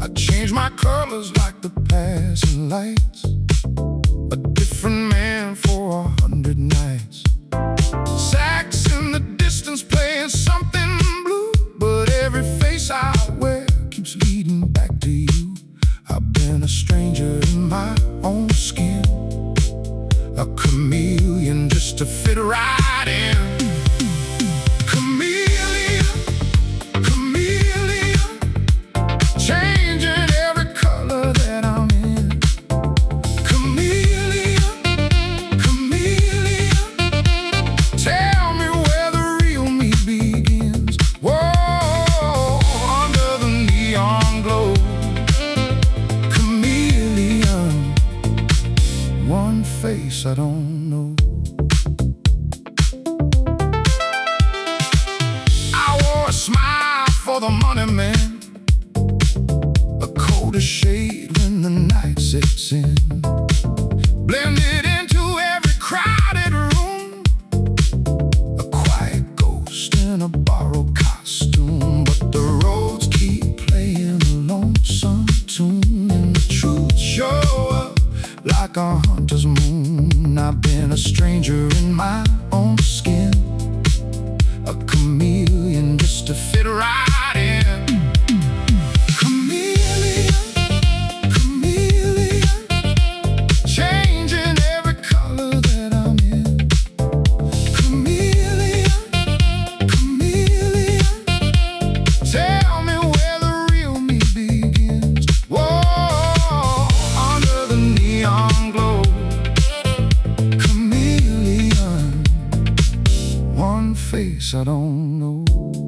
change my colors like the passing lights. A different man for 100 nights. Sax in the distance playing something blue, but every face I wear keeps leading back to you. I've been a stranger in my own skin, a chameleon just to fit right in. Face I don't know. I wore a smile for the money man, a colder shade when the night sets in, blended into every crowded room, a quiet ghost in a borrowed costume. But the roads keep playing a lonesome tune, and the truth show up like a hunter's moon. I've been a stranger in my own skin, a chameleon just to fit right in. Chameleon, chameleon, changing every color that I'm in. Chameleon, chameleon, tell me where the real me begins. Whoa, under the neon glow. One face I don't know.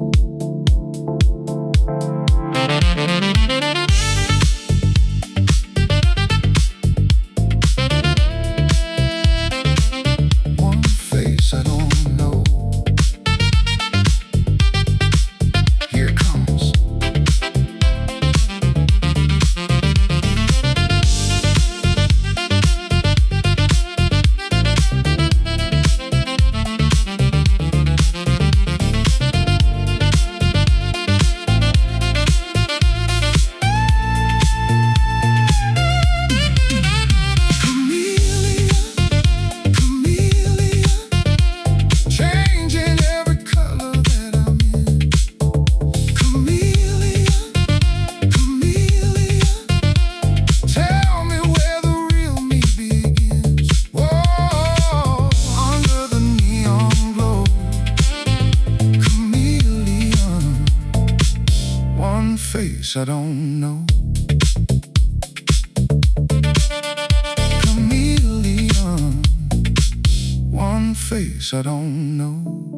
One face I don't know. Here it comes. Face I don't know. Chameleon, one face I don't know.